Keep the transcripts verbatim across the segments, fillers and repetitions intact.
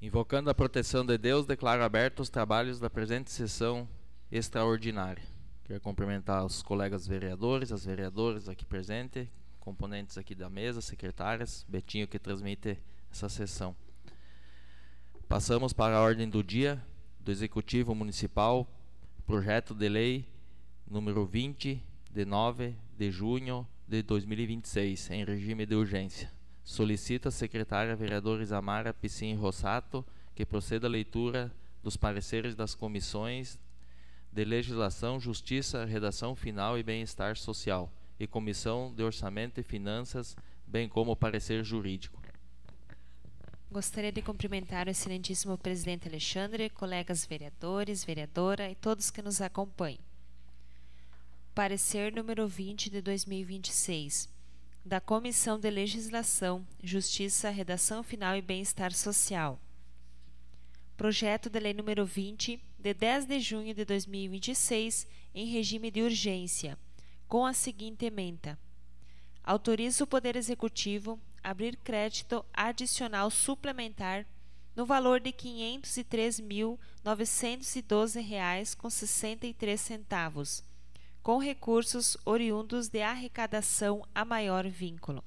Invocando a proteção de Deus, declaro abertos os trabalhos da presente sessão extraordinária. Quero cumprimentar os colegas vereadores, as vereadoras aqui presentes, componentes aqui da mesa, secretárias, Betinho que transmite essa sessão. Passamos para a ordem do dia do Executivo Municipal, projeto de lei número vinte, de nove de junho de dois mil e vinte e seis, em regime de urgência. Solicita a secretária vereadora Isamara Piscin Rossato que proceda à leitura dos pareceres das comissões de Legislação, Justiça, Redação Final e Bem-Estar Social e Comissão de Orçamento e Finanças, bem como o parecer jurídico. Gostaria de cumprimentar o excelentíssimo presidente Alexandre, colegas vereadores, vereadora e todos que nos acompanham. Parecer número vinte de dois mil e vinte e seis, da Comissão de Legislação, Justiça, Redação Final e Bem-Estar Social. Projeto de lei número vinte, de dez de junho de dois mil e vinte e seis, em regime de urgência, com a seguinte ementa: autoriza o Poder Executivo a abrir crédito adicional suplementar no valor de quinhentos e três mil, novecentos e doze reais com sessenta e três centavos, com recursos oriundos de arrecadação a maior vínculo.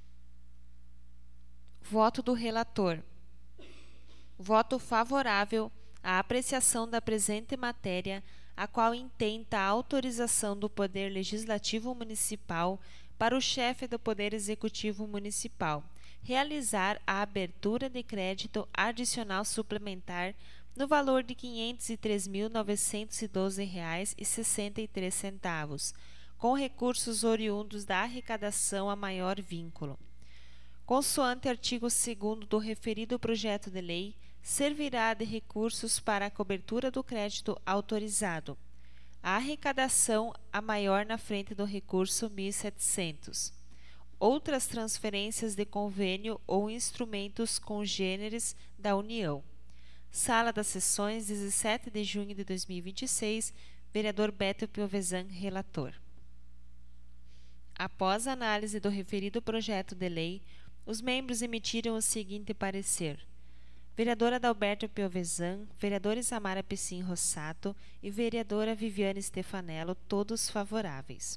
Voto do relator. Voto favorável à apreciação da presente matéria, a qual intenta a autorização do Poder Legislativo Municipal para o chefe do Poder Executivo Municipal realizar a abertura de crédito adicional suplementar no valor de quinhentos e três mil, novecentos e doze reais e sessenta e três centavos, com recursos oriundos da arrecadação a maior vínculo. Consoante artigo segundo do referido projeto de lei, servirá de recursos para a cobertura do crédito autorizado. A arrecadação a maior na frente do recurso mil e setecentos. Outras transferências de convênio ou instrumentos congêneres da União. Sala das Sessões, dezessete de junho de dois mil e vinte e seis, vereador Beto Piovesan, relator. Após a análise do referido projeto de lei, os membros emitiram o seguinte parecer: vereadora Adalberto Piovesan, vereadora Isamara Piscin Rossato e vereadora Viviane Stefanello, todos favoráveis.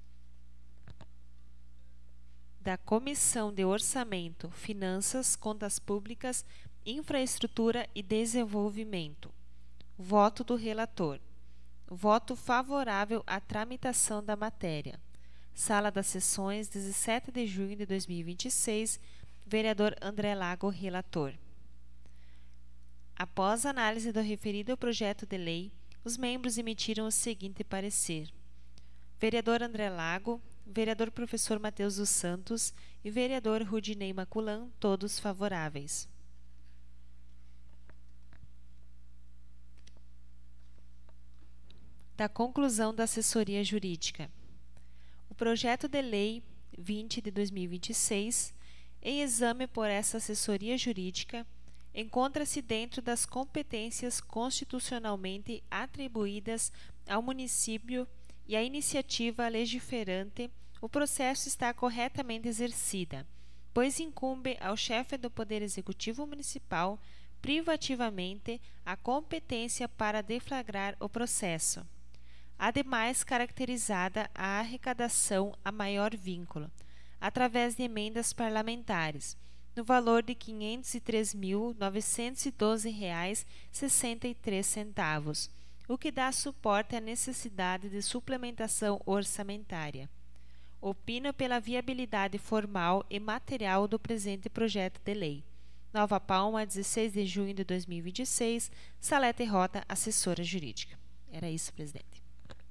Da Comissão de Orçamento, Finanças, Contas Públicas, Infraestrutura e Desenvolvimento. Voto do relator. Voto favorável à tramitação da matéria. Sala das Sessões, dezessete de junho de dois mil e vinte e seis, vereador André Lago, relator. Após a análise do referido projeto de lei, os membros emitiram o seguinte parecer: vereador André Lago, vereador professor Matheus dos Santos e vereador Rudinei Maculan, todos favoráveis. Da conclusão da assessoria jurídica. O projeto de lei vinte de dois mil e vinte e seis, em exame por essa assessoria jurídica, encontra-se dentro das competências constitucionalmente atribuídas ao município e à iniciativa legiferante. O processo está corretamente exercida, pois incumbe ao chefe do Poder Executivo Municipal privativamente a competência para deflagrar o processo. Ademais, caracterizada a arrecadação a maior vínculo, através de emendas parlamentares, no valor de quinhentos e três mil, novecentos e doze reais e sessenta e três centavos, o que dá suporte à necessidade de suplementação orçamentária. Opino pela viabilidade formal e material do presente projeto de lei. Nova Palma, dezesseis de junho de dois mil e vinte e seis, Salete Rota, assessora jurídica. Era isso, presidente.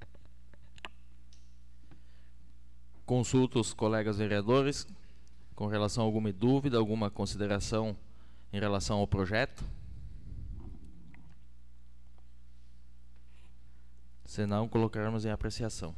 Consulto os colegas vereadores com relação a alguma dúvida, alguma consideração em relação ao projeto. Se não, colocarmos em apreciação.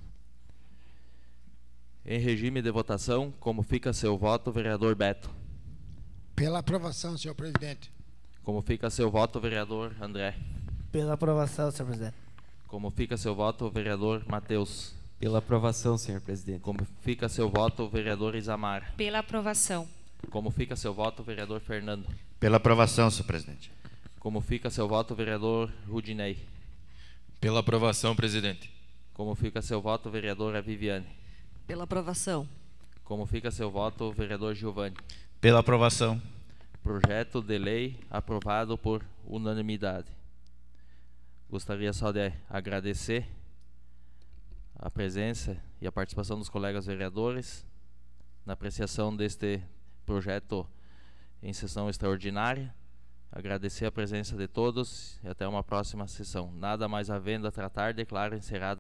Em regime de votação, como fica seu voto, vereador Beto? Pela aprovação, senhor presidente. Como fica seu voto, vereador André? Pela aprovação, senhor presidente. Como fica seu voto, vereador Matheus? Pela aprovação, senhor presidente. Como fica seu voto, vereador Isamar? Pela aprovação. Como fica seu voto, vereador Fernando? Pela aprovação, senhor presidente. Como fica seu voto, vereador Rudinei? Pela aprovação, presidente. Como fica seu voto, vereadora Viviane? Pela aprovação. Como fica seu voto, vereador Giovanni? Pela aprovação. Projeto de lei aprovado por unanimidade. Gostaria só de agradecer a presença e a participação dos colegas vereadores na apreciação deste projeto em sessão extraordinária. Agradecer a presença de todos e até uma próxima sessão. Nada mais havendo a tratar, declaro encerrado.